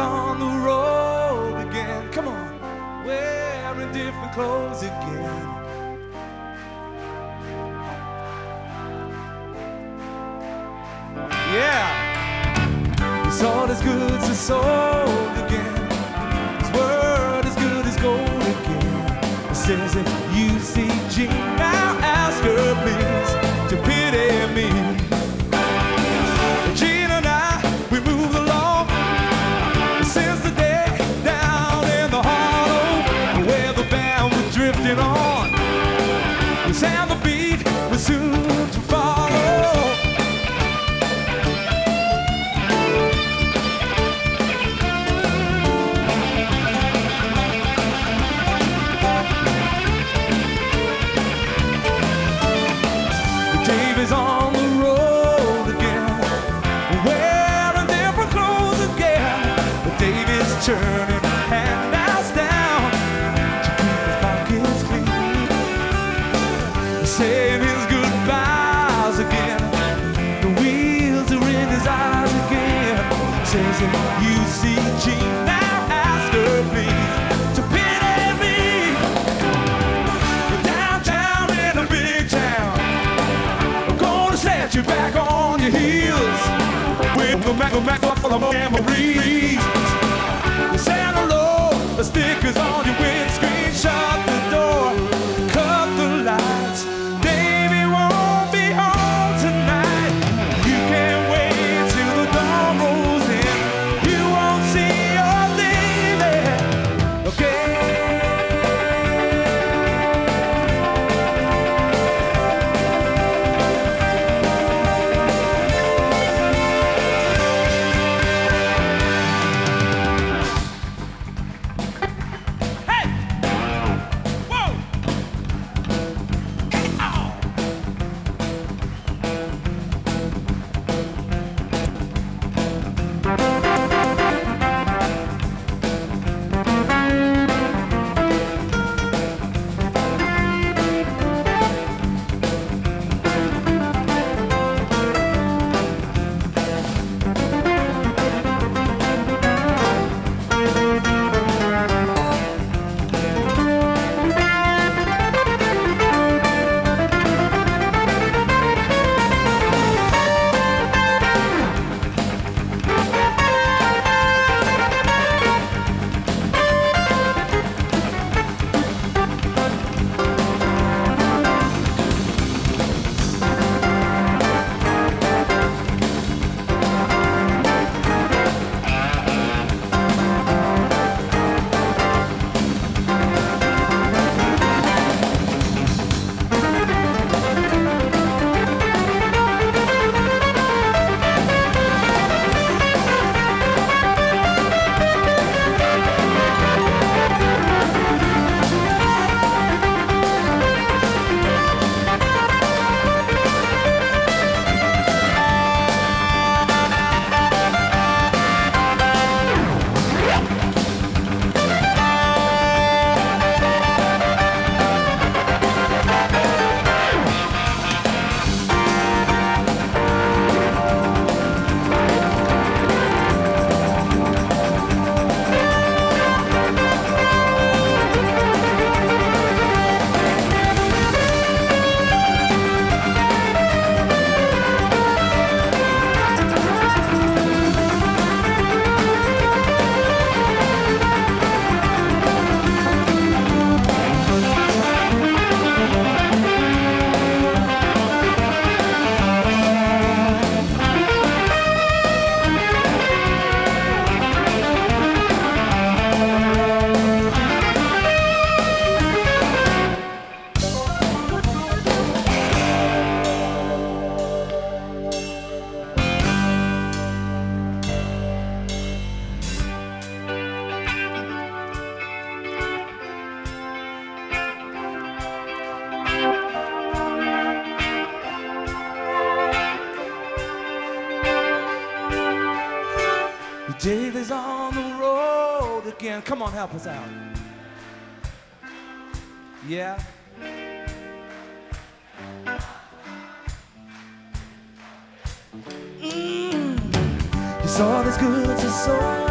on the road again. Come on, wearing different clothes again. Yeah, he sold his goods, is sold again. His word as good as gold again. It says if you see Jean, now ask her please to pity me. Jean and I, we moved along since the day down in the hollow where the band was drifting on. The sound the beat was soon to follow. Dave is on the road again, wearing different clothes again. But Dave is turning handouts down to keep his pockets clean. He's saying his goodbyes again. The wheels are in his eyes again. Says if you see Jean, now ask her please to pity me. Downtown in a big town, set you back on your heels with the Mac full of memories. The Santa Low, the stickers on your windscreen. Shut the door, cut the lights. Davey won't be home tonight. You can't wait till the dawn rolls in. You won't see your lady, okay? Dave is on the road again. Come on, help us out. Yeah. You saw this good to soul.